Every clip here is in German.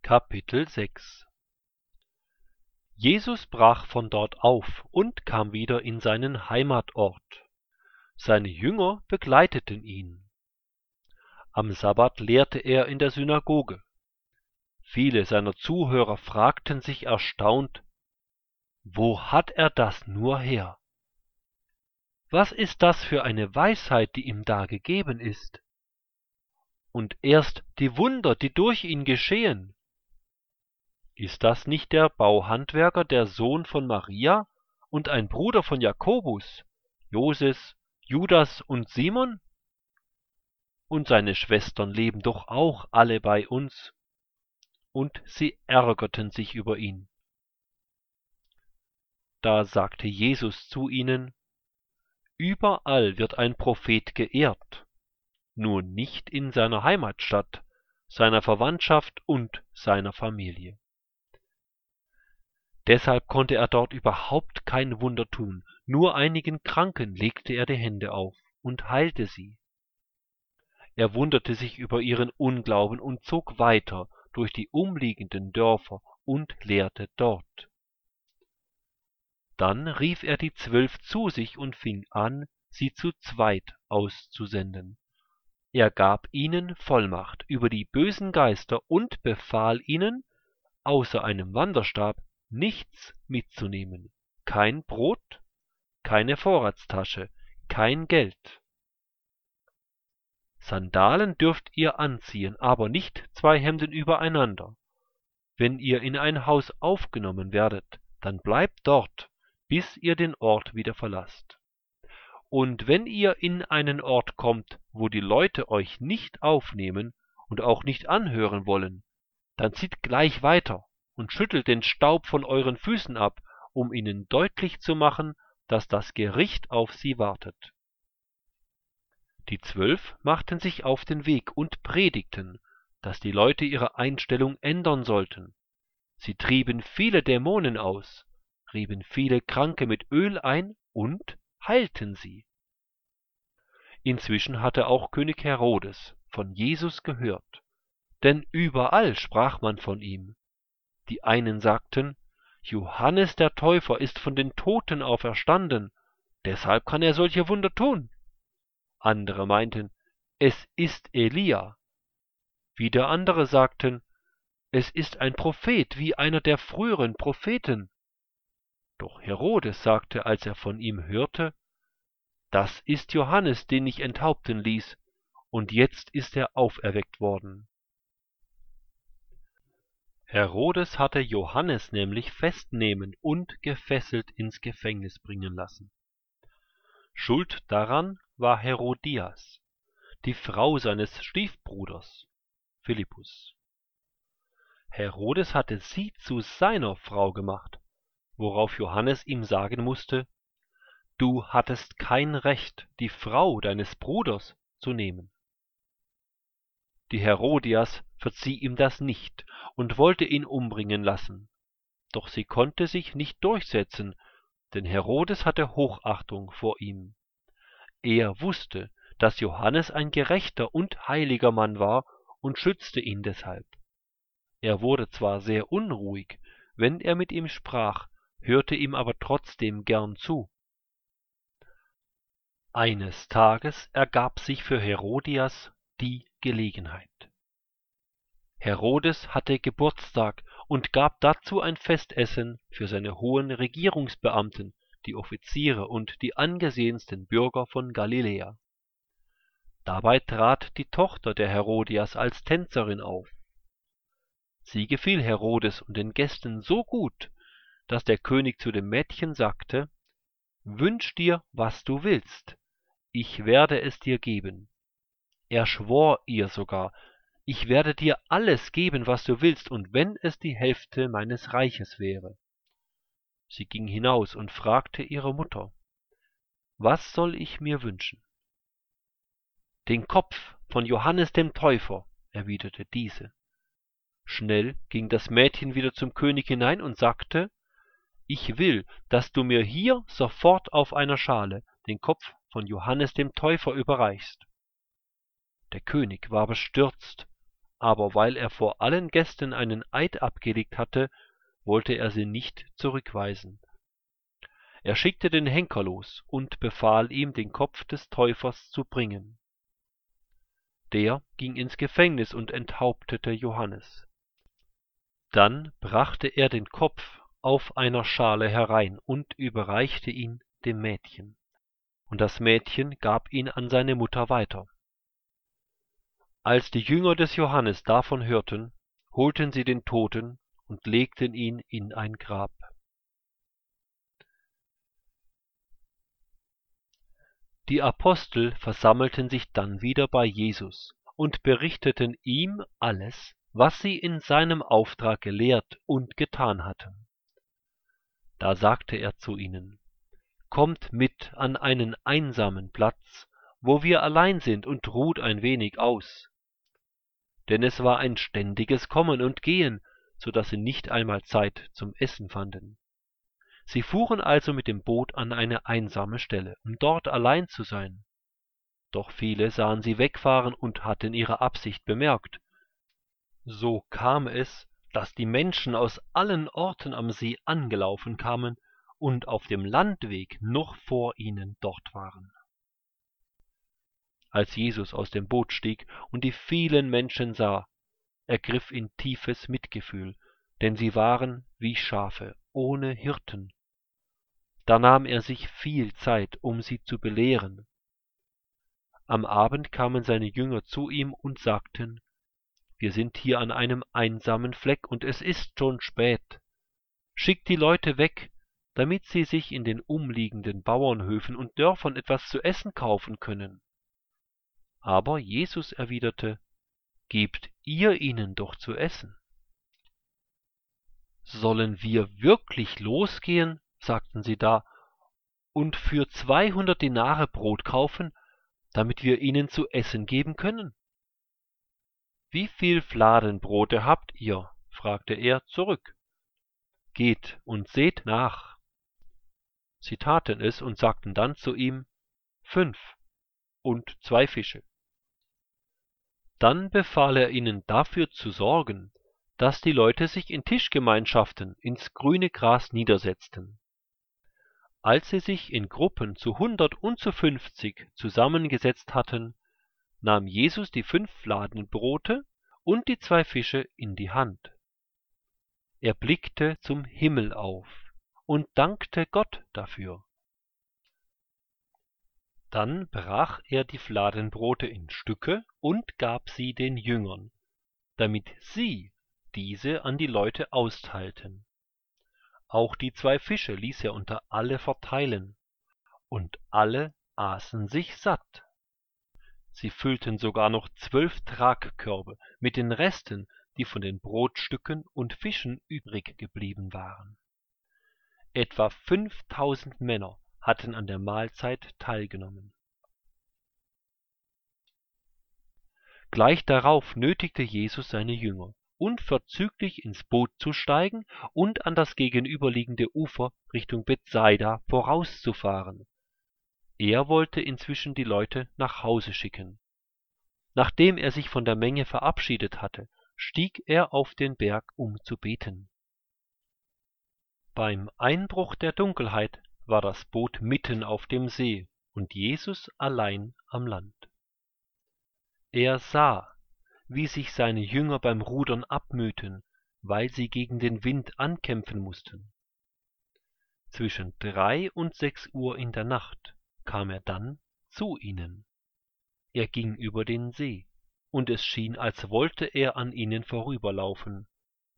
Kapitel 6 Jesus brach von dort auf und kam wieder in seinen Heimatort. Seine Jünger begleiteten ihn. Am Sabbat lehrte er in der Synagoge. Viele seiner Zuhörer fragten sich erstaunt: Wo hat er das nur her? Was ist das für eine Weisheit, die ihm da gegeben ist? Und erst die Wunder, die durch ihn geschehen. Ist das nicht der Bauhandwerker, der Sohn von Maria und ein Bruder von Jakobus, Joses, Judas und Simon? Und seine Schwestern leben doch auch alle bei uns. Und sie ärgerten sich über ihn. Da sagte Jesus zu ihnen: Überall wird ein Prophet geehrt, nur nicht in seiner Heimatstadt, seiner Verwandtschaft und seiner Familie. Deshalb konnte er dort überhaupt kein Wunder tun, nur einigen Kranken legte er die Hände auf und heilte sie. Er wunderte sich über ihren Unglauben und zog weiter durch die umliegenden Dörfer und lehrte dort. Dann rief er die 12 zu sich und fing an, sie zu zweit auszusenden. Er gab ihnen Vollmacht über die bösen Geister und befahl ihnen, außer einem Wanderstab nichts mitzunehmen, kein Brot, keine Vorratstasche, kein Geld. Sandalen dürft ihr anziehen, aber nicht 2 Hemden übereinander. Wenn ihr in ein Haus aufgenommen werdet, dann bleibt dort, bis ihr den Ort wieder verlasst. Und wenn ihr in einen Ort kommt, wo die Leute euch nicht aufnehmen und auch nicht anhören wollen, dann zieht gleich weiter und schüttelt den Staub von euren Füßen ab, um ihnen deutlich zu machen, dass das Gericht auf sie wartet. Die 12 machten sich auf den Weg und predigten, dass die Leute ihre Einstellung ändern sollten. Sie trieben viele Dämonen aus, rieben viele Kranke mit Öl ein und heilten sie. Inzwischen hatte auch König Herodes von Jesus gehört, denn überall sprach man von ihm. Die einen sagten: Johannes der Täufer ist von den Toten auferstanden, deshalb kann er solche Wunder tun. Andere meinten: Es ist Elia. Wieder andere sagten: Es ist ein Prophet wie einer der früheren Propheten. Doch Herodes sagte, als er von ihm hörte: Das ist Johannes, den ich enthaupten ließ, und jetzt ist er auferweckt worden. Herodes hatte Johannes nämlich festnehmen und gefesselt ins Gefängnis bringen lassen. Schuld daran war Herodias, die Frau seines Stiefbruders Philippus. Herodes hatte sie zu seiner Frau gemacht, worauf Johannes ihm sagen musste: Du hattest kein Recht, die Frau deines Bruders zu nehmen. Die Herodias verzieh ihm das nicht und wollte ihn umbringen lassen. Doch sie konnte sich nicht durchsetzen, denn Herodes hatte Hochachtung vor ihm. Er wusste, dass Johannes ein gerechter und heiliger Mann war und schützte ihn deshalb. Er wurde zwar sehr unruhig, wenn er mit ihm sprach, hörte ihm aber trotzdem gern zu. Eines Tages ergab sich für Herodias die Gelegenheit. Herodes hatte Geburtstag und gab dazu ein Festessen für seine hohen Regierungsbeamten, die Offiziere und die angesehensten Bürger von Galiläa. Dabei trat die Tochter der Herodias als Tänzerin auf. Sie gefiel Herodes und den Gästen so gut, dass der König zu dem Mädchen sagte: Wünsch dir, was du willst, ich werde es dir geben. Er schwor ihr sogar: Ich werde dir alles geben, was du willst, und wenn es die Hälfte meines Reiches wäre. Sie ging hinaus und fragte ihre Mutter: Was soll ich mir wünschen? Den Kopf von Johannes dem Täufer, erwiderte diese. Schnell ging das Mädchen wieder zum König hinein und sagte: Ich will, dass du mir hier sofort auf einer Schale den Kopf von Johannes dem Täufer überreichst. Der König war bestürzt aber weil er vor allen Gästen einen Eid abgelegt hatte, wollte er sie nicht zurückweisen. Er schickte den Henker los und befahl ihm, den Kopf des Täufers zu bringen. Der ging ins Gefängnis und enthauptete Johannes. Dann brachte er den Kopf auf einer Schale herein und überreichte ihn dem Mädchen. Und das Mädchen gab ihn an seine Mutter weiter. Als die Jünger des Johannes davon hörten, holten sie den Toten und legten ihn in ein Grab. Die Apostel versammelten sich dann wieder bei Jesus und berichteten ihm alles, was sie in seinem Auftrag gelehrt und getan hatten. Da sagte er zu ihnen: Kommt mit an einen einsamen Platz, wo wir allein sind, und ruht ein wenig aus. Denn es war ein ständiges Kommen und Gehen, so dass sie nicht einmal Zeit zum Essen fanden. Sie fuhren also mit dem Boot an eine einsame Stelle, um dort allein zu sein. Doch viele sahen sie wegfahren und hatten ihre Absicht bemerkt. So kam es, dass die Menschen aus allen Orten am See angelaufen kamen und auf dem Landweg noch vor ihnen dort waren. Als Jesus aus dem Boot stieg und die vielen Menschen sah, ergriff ihn tiefes Mitgefühl, denn sie waren wie Schafe ohne Hirten. Da nahm er sich viel Zeit, um sie zu belehren. Am Abend kamen seine Jünger zu ihm und sagten: Wir sind hier an einem einsamen Fleck, und es ist schon spät. Schickt die Leute weg, damit sie sich in den umliegenden Bauernhöfen und Dörfern etwas zu essen kaufen können. Aber Jesus erwiderte: Gebt ihr ihnen doch zu essen. Sollen wir wirklich losgehen, sagten sie da, und für 200 Denare Brot kaufen, damit wir ihnen zu essen geben können? Wie viel Fladenbrote habt ihr? Fragte er zurück. Geht und seht nach. Sie taten es und sagten dann zu ihm: 5 und 2 Fische. Dann befahl er ihnen dafür zu sorgen, dass die Leute sich in Tischgemeinschaften ins grüne Gras niedersetzten. Als sie sich in Gruppen zu 100 und zu 50 zusammengesetzt hatten, nahm Jesus die 5 Fladenbrote und die 2 Fische in die Hand. Er blickte zum Himmel auf und dankte Gott dafür. Dann brach er die Fladenbrote in Stücke und gab sie den Jüngern, damit sie diese an die Leute austeilten. Auch die 2 Fische ließ er unter alle verteilen, und alle aßen sich satt. Sie füllten sogar noch 12 Tragkörbe mit den Resten, die von den Brotstücken und Fischen übrig geblieben waren. Etwa 5000 Männer hatten an der Mahlzeit teilgenommen. Gleich darauf nötigte Jesus seine Jünger, unverzüglich ins Boot zu steigen und an das gegenüberliegende Ufer Richtung Bethsaida vorauszufahren. Er wollte inzwischen die Leute nach Hause schicken. Nachdem er sich von der Menge verabschiedet hatte, stieg er auf den Berg, um zu beten. Beim Einbruch der Dunkelheit war das Boot mitten auf dem See und Jesus allein am Land. Er sah, wie sich seine Jünger beim Rudern abmühten, weil sie gegen den Wind ankämpfen mussten. Zwischen 3 und 6 Uhr in der Nacht kam er dann zu ihnen. Er ging über den See, und es schien, als wollte er an ihnen vorüberlaufen.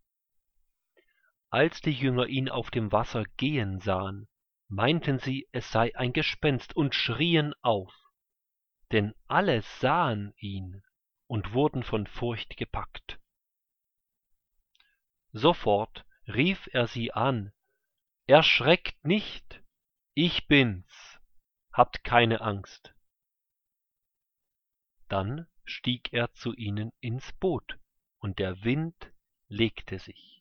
Als die Jünger ihn auf dem Wasser gehen sahen, meinten sie, es sei ein Gespenst, und schrien auf. Denn alle sahen ihn und wurden von Furcht gepackt. Sofort rief er sie an: Erschreckt nicht, ich bin's, habt keine Angst. Dann stieg er zu ihnen ins Boot, und der Wind legte sich.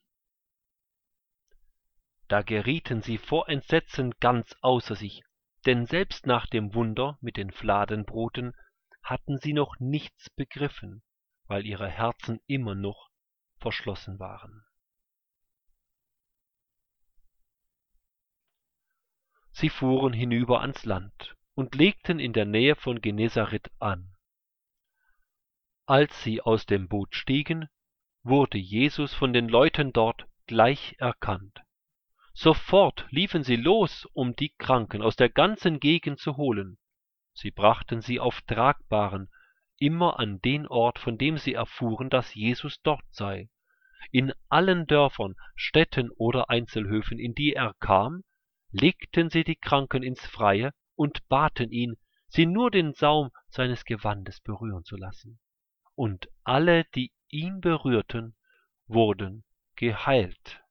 Da gerieten sie vor Entsetzen ganz außer sich, denn selbst nach dem Wunder mit den Fladenbroten hatten sie noch nichts begriffen, weil ihre Herzen immer noch verschlossen waren. Sie fuhren hinüber ans Land und legten in der Nähe von Genezareth an. Als sie aus dem Boot stiegen, wurde Jesus von den Leuten dort gleich erkannt. Sofort liefen sie los, um die Kranken aus der ganzen Gegend zu holen. Sie brachten sie auf Tragbaren, immer an den Ort, von dem sie erfuhren, dass Jesus dort sei. In allen Dörfern, Städten oder Einzelhöfen, in die er kam, legten sie die Kranken ins Freie und baten ihn, sie nur den Saum seines Gewandes berühren zu lassen. Und alle, die ihn berührten, wurden geheilt.